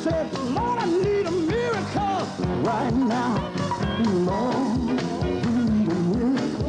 said, Lord, I need a miracle right now. Lord, we need a miracle.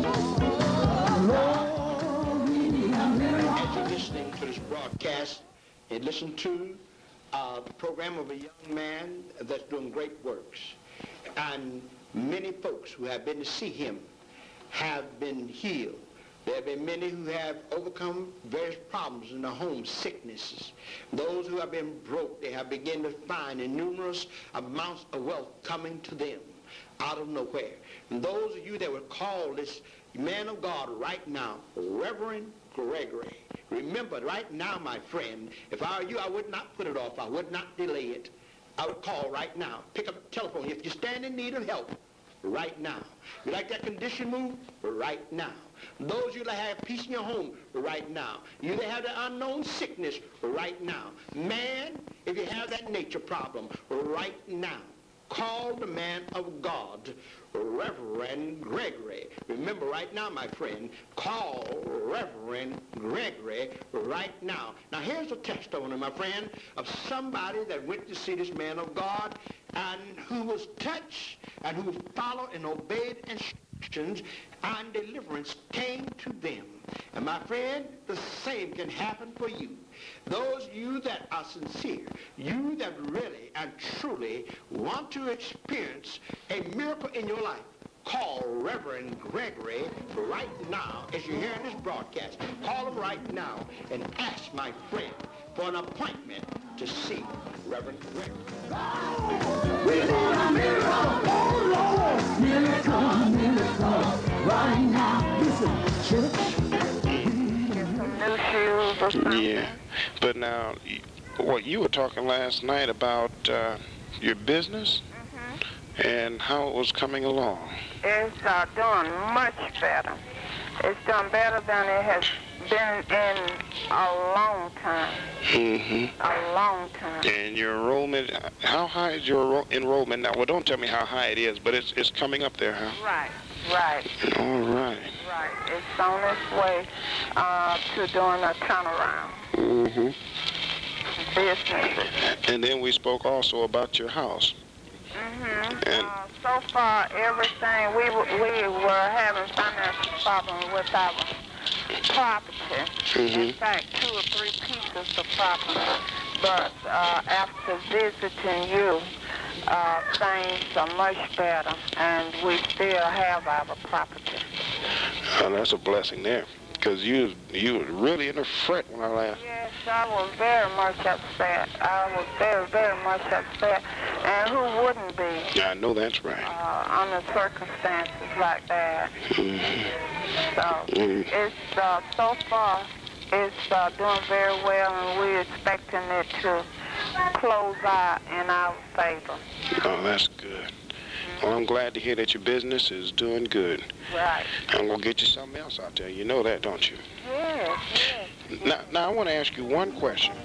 Lord, we need a miracle. As you're listening to this broadcast, and listen to the program of a young man that's doing great works. And many folks who have been to see him have been healed. There have been many who have overcome various problems in their home, sicknesses. Those who have been broke, they have begun to find numerous amounts of wealth coming to them out of nowhere. And those of you that would call this man of God right now, Reverend Gregory, remember right now, my friend, if I were you, I would not put it off. I would not delay it. I would call right now. Pick up the telephone. If you stand in need of help, right now. You like that condition moved? Right now. Those of you that have peace in your home, right now. You that have the unknown sickness, right now. Man, if you have that nature problem, right now. Call the man of God, Reverend Gregory. Remember right now, my friend, call Reverend Gregory right now. Now here's a testimony, my friend, of somebody that went to see this man of God and who was touched and who followed and obeyed instructions, and deliverance came to them. And my friend, the same can happen for you. Those of you that are sincere, you that really and truly want to experience a miracle in your life, call Reverend Gregory right now as you're hearing this broadcast. Call him right now and ask my friend for an appointment to see Reverend Gregory. We need a miracle, oh Lord, miracle, miracle, right now. Listen, church. New shoes or something. Yeah, but now, what you were talking last night about your business and how it was coming along. It's doing much better. It's done better than it has been in a long time. A long time. And your enrollment, how high is your enrollment now? Well, don't tell me how high it is, but it's coming up there, huh? Right, right. All right. Right. It's on its way to doing a turnaround. Businesses. And then we spoke also about your house. And so far, everything, we were having financial problems with our property. In fact, 2 or 3 pieces of property. But after visiting you, things are much better, and we still have our property. Oh, that's a blessing there, because you were really in a fret when I left. Yes, I was very much upset. I was very, very much upset. And who wouldn't be? Yeah, I know that's right. Under circumstances like that. So it's so far it's doing very well, and we're expecting it to close out in our favor. Oh, that's good. Well, I'm glad to hear that your business is doing good. Right. I'm going to get you something else out there. You know that, don't you? Yes, yes. Now I want to ask you one question.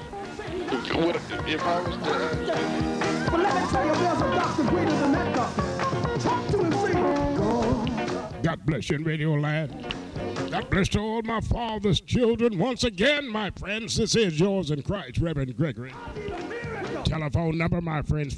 If I was to... But let me tell you, there's a doctor greater than that doctor. Talk to him, say, God. God bless you in Radio Land. God bless to all my father's children. Once again, my friends, this is yours in Christ, Reverend Gregory. Telephone number, my friends,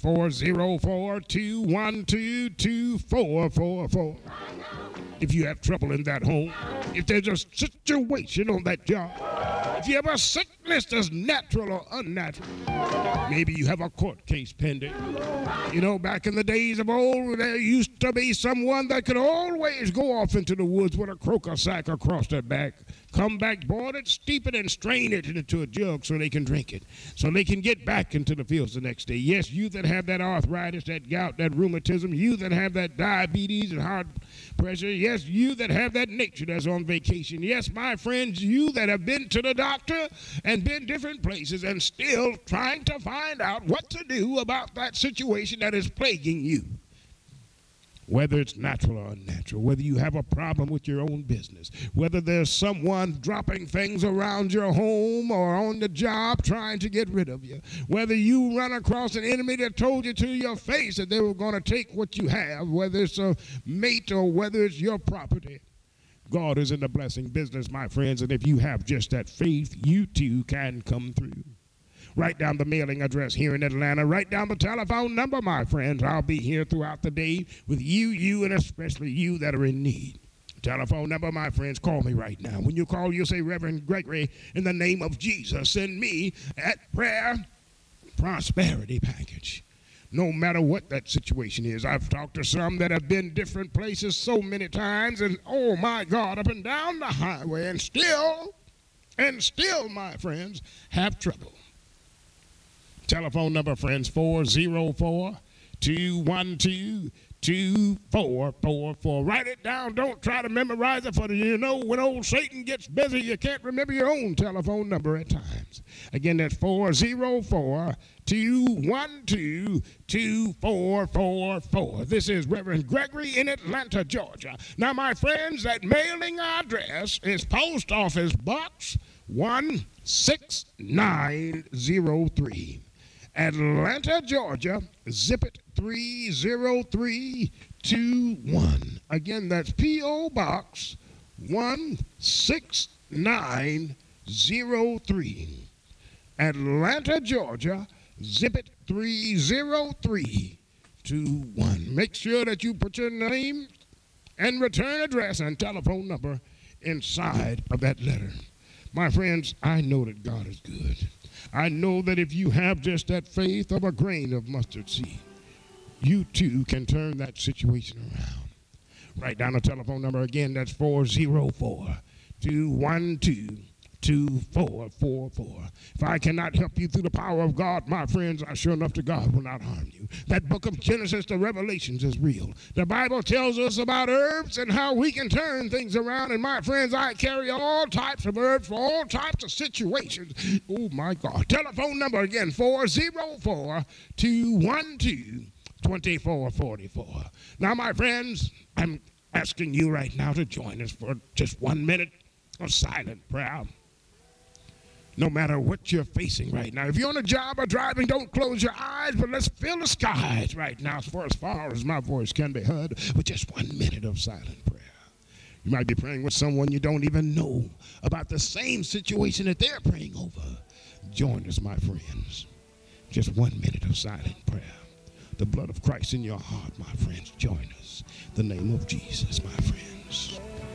404-212-2444. If you have trouble in that home, if there's a situation on that job, if you have a sickness that's natural or unnatural, maybe you have a court case pending. You know, back in the days of old, there used to be someone that could always go off into the woods with a croaker sack across their back, come back, boil it, steep it, and strain it into a jug so they can drink it, so they can get back into the fields the next day. Yes, you that have that arthritis, that gout, that rheumatism, you that have that diabetes and heart pressure, yes, you that have that nature that's on vacation, yes, my friends, you that have been to the doctor and been different places and still trying to find out what to do about that situation that is plaguing you. Whether it's natural or unnatural, whether you have a problem with your own business, whether there's someone dropping things around your home or on the job trying to get rid of you, whether you run across an enemy that told you to your face that they were going to take what you have, whether it's a mate or whether it's your property. God is in the blessing business, my friends, and if you have just that faith, you too can come through. Write down the mailing address here in Atlanta. Write down the telephone number, my friends. I'll be here throughout the day with you, and especially you that are in need. Telephone number, my friends, call me right now. When you call, you'll say, Reverend Gregory, in the name of Jesus, send me at Prayer Prosperity Package. No matter what that situation is. I've talked to some that have been different places so many times, and oh my God, up and down the highway, and still, my friends, have trouble. Telephone number, friends, 404-212-2444. Write it down. Don't try to memorize it, for you know when old Satan gets busy, you can't remember your own telephone number at times. Again, that's 404-212-2444. This is Reverend Gregory in Atlanta, Georgia. Now, my friends, that mailing address is Post Office Box 16903. Atlanta, Georgia, zip it 30321. Again, that's P.O. Box 16903. Atlanta, Georgia, zip it 30321. Make sure that you put your name and return address and telephone number inside of that letter. My friends, I know that God is good. I know that if you have just that faith of a grain of mustard seed, you too can turn that situation around. Write down a telephone number again. That's 404-212-2444. If I cannot help you through the power of God, my friends, I sure enough to God will not harm you. That book of Genesis to Revelations is real. The Bible tells us about herbs and how we can turn things around. And my friends, I carry all types of herbs for all types of situations. Oh my God. Telephone number again, 404-212-2444. Now, my friends, I'm asking you right now to join us for just 1 minute of silent prayer. No matter what you're facing right now. If you're on a job or driving, don't close your eyes, but let's fill the skies right now as far as my voice can be heard with just 1 minute of silent prayer. You might be praying with someone you don't even know about the same situation that they're praying over. Join us, my friends. Just 1 minute of silent prayer. The blood of Christ in your heart, my friends. Join us. The name of Jesus, my friends.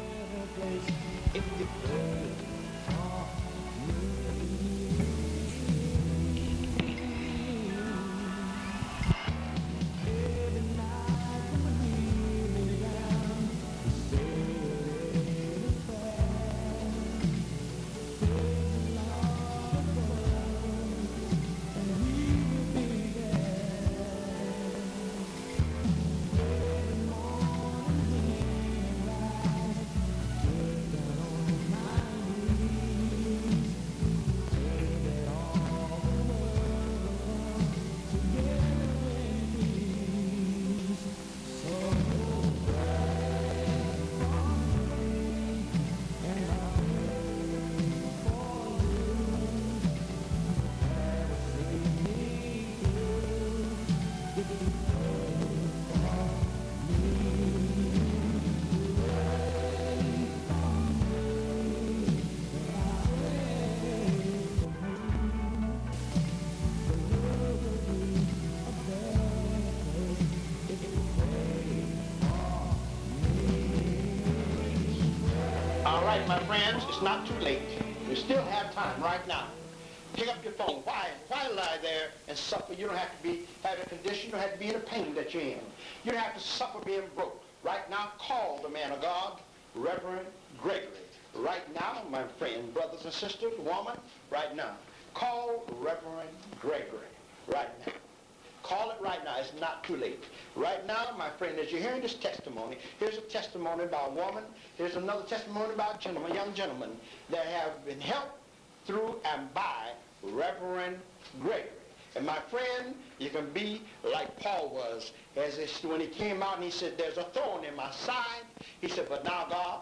All right, my friends, it's not too late. We still have time right now. Pick up your phone. Why lie there and suffer? You don't have to have a condition. You don't have to be in the pain that you're in. You don't have to suffer being broke. Right now, call the man of God, Reverend Gregory. Right now, my friend, brothers and sisters, woman, right now. Call Reverend Gregory right now. Call it right now. It's not too late. Right now, my friend, as you're hearing this testimony, here's a testimony about a woman. Here's another testimony about a young gentleman that have been helped through and by Reverend Gregory. And my friend, you can be like Paul was when he came out and he said, there's a thorn in my side. He said, but now, God,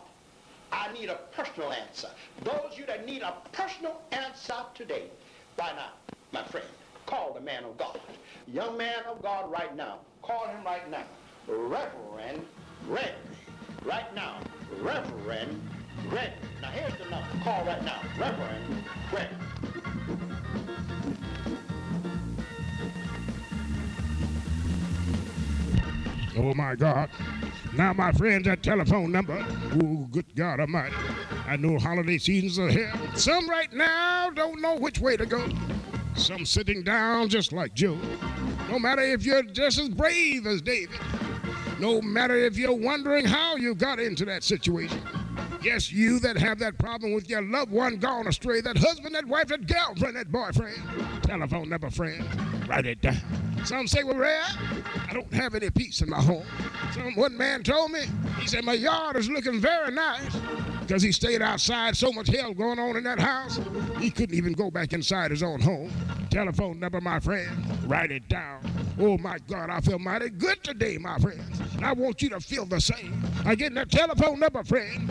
I need a personal answer. Those of you that need a personal answer today, right now, my friend, call the man of God. Young man of God right now. Call him right now. Reverend Gregory. Right now. Reverend Gregory. Now here's the number. Call right now. Reverend Gregory. Oh, my God. Now, my friends, that telephone number, oh, good God Almighty. I know holiday seasons are here. Some right now don't know which way to go. Some sitting down just like Joe. No matter if you're just as brave as David. No matter if you're wondering how you got into that situation. Yes, you that have that problem with your loved one gone astray, that husband, that wife, that girlfriend, that boyfriend. Telephone number, friend. Write it down. Some say, well, Red, I don't have any peace in my home. One man told me, he said, my yard is looking very nice because he stayed outside, so much hell going on in that house, he couldn't even go back inside his own home. Telephone number, my friend, write it down. Oh, my God, I feel mighty good today, my friends. And I want you to feel the same. Again, that telephone number, friend,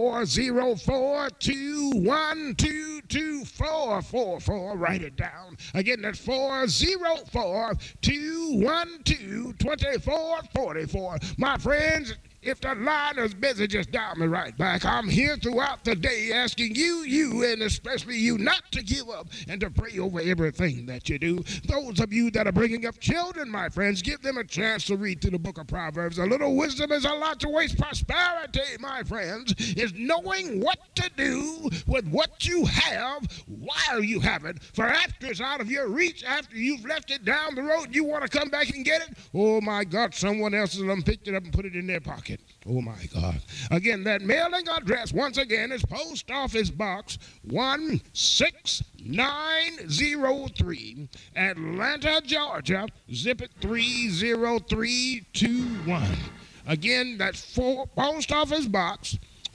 404-212-2444. Write it down. Again, that's 404-212-2444. My friends, if the line is busy, just dial me right back. I'm here throughout the day asking you, and especially you, not to give up and to pray over everything that you do. Those of you that are bringing up children, my friends, give them a chance to read through the book of Proverbs. A little wisdom is a lot to waste. Prosperity, my friends, is knowing what to do with what you have while you have it. For after it's out of your reach, after you've left it down the road, you want to come back and get it? Oh, my God, someone else has picked it up and put it in their pocket. Oh, my God. Again, that mailing address, once again, is Post Office Box 16903, Atlanta, Georgia, zip it 30321. Again, that's Post Office Box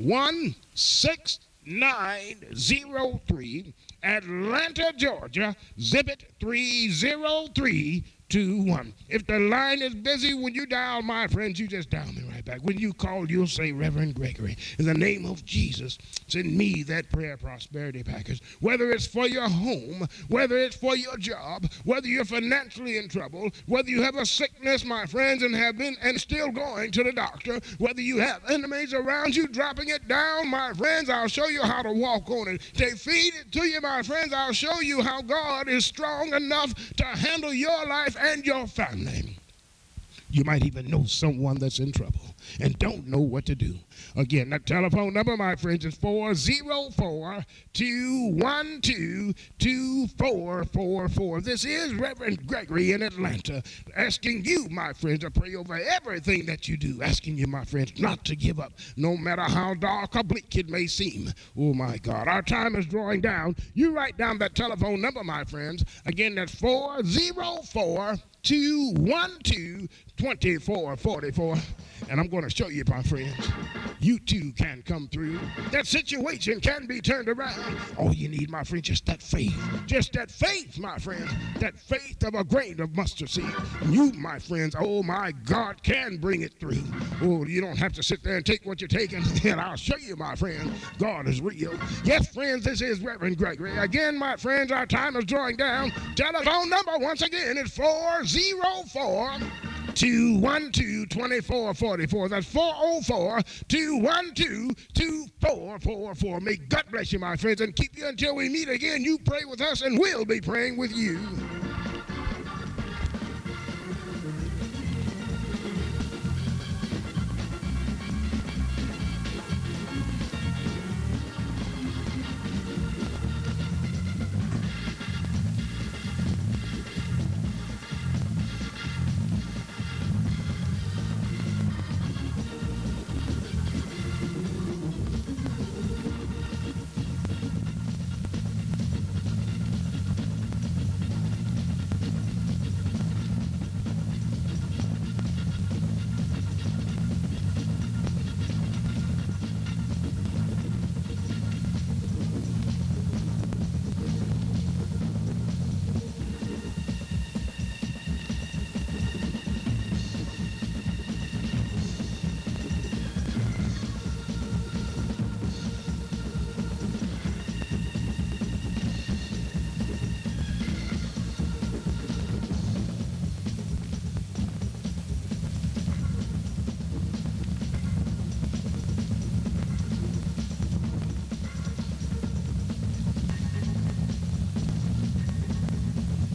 16903, Atlanta, Georgia, zip it 30321. If the line is busy, when you dial, my friends, you just dial me right back. When you call, you'll say, Reverend Gregory, in the name of Jesus, send me that prayer prosperity package. Whether it's for your home, whether it's for your job, whether you're financially in trouble, whether you have a sickness, my friends, and have been and still going to the doctor, whether you have enemies around you dropping it down, my friends, I'll show you how to walk on it. They feed it to you, my friends. I'll show you how God is strong enough to handle your life and your family. You might even know someone that's in trouble and don't know what to do. Again, that telephone number, my friends, is 404-212-2444. This is Reverend Gregory in Atlanta, asking you, my friends, to pray over everything that you do, asking you, my friends, not to give up, no matter how dark or bleak it may seem. Oh, my God, our time is drawing down. You write down that telephone number, my friends. Again, that's 404-212-2444. And I'm going to show you, my friends, you too can come through. That situation can be turned around. All you need, my friend, just that faith. Just that faith, my friends. That faith of a grain of mustard seed. You, my friends, oh my God, can bring it through. Oh, you don't have to sit there and take what you're taking. And I'll show you, my friend, God is real. Yes, friends, this is Reverend Gregory. Again, my friends, our time is drawing down. Telephone number, once again, is 404-212-2444. That's 404-212-2444. May God bless you, my friends, and keep you until we meet again. You pray with us, and we'll be praying with you.